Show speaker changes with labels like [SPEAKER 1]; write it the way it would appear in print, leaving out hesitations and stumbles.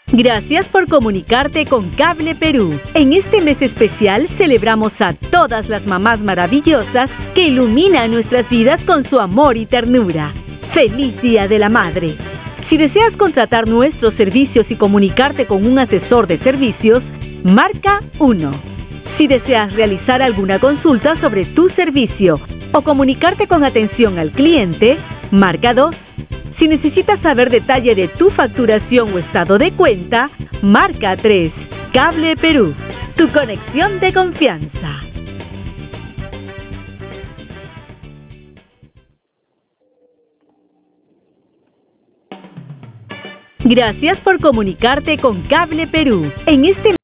[SPEAKER 1] Gracias por comunicarte con Cable Perú. En este mes especial celebramos a todas las mamás maravillosas que iluminan nuestras vidas con su amor y ternura. ¡Feliz Día de la Madre! Si deseas contratar nuestros servicios y comunicarte con un asesor de servicios, marca 1. Si deseas realizar alguna consulta sobre tu servicio o comunicarte con atención al cliente, marca 2. Si necesitas saber detalle de tu facturación o estado de cuenta, marca 3. Cable Perú, tu conexión de confianza. Gracias por comunicarte con Cable Perú. En este